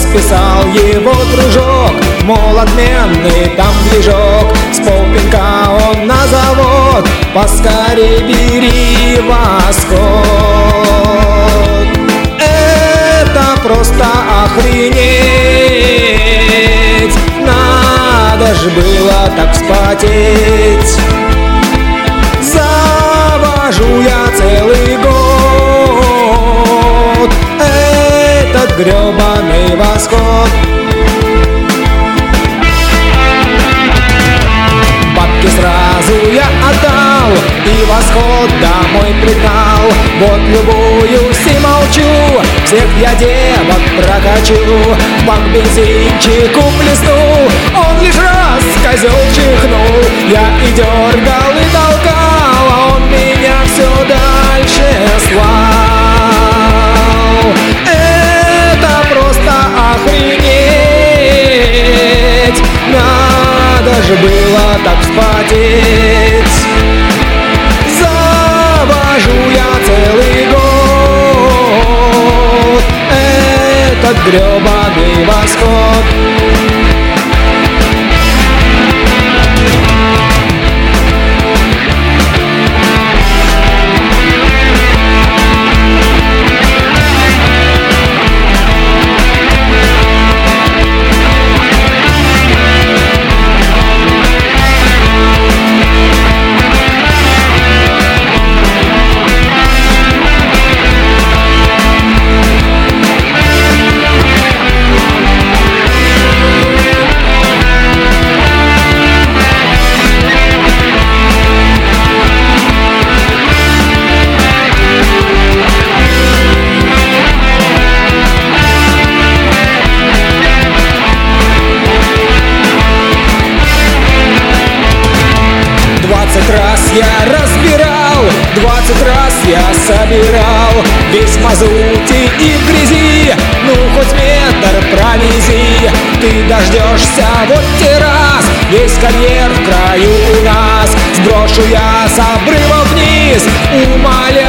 расписал его дружок, мол, отменный там движок. С полпинка он на завод, поскорей бери восход. Это просто охренеть, надо ж было так вспотеть. Завожу я целый год этот грёбаный восход. Бабки сразу я отдал и восход домой пригнал. Вот любуюсь и молчу, всех я девок прокачу. В бак бензинчику плеснул, он лишь раз козел чихнул. Я и дергал, и толкал, а он меня все дальше слал. Это просто охренеть, надо же было так вспотеть. Завожу я целый год этот грёбаный восход. Раз я разбирал, 20 раз я собирал, весь в мазуте и в грязи, ну хоть метр провези. Ты дождешься вот те раз, весь карьер в краю у нас. Сброшу я с обрыва вниз, умоляю.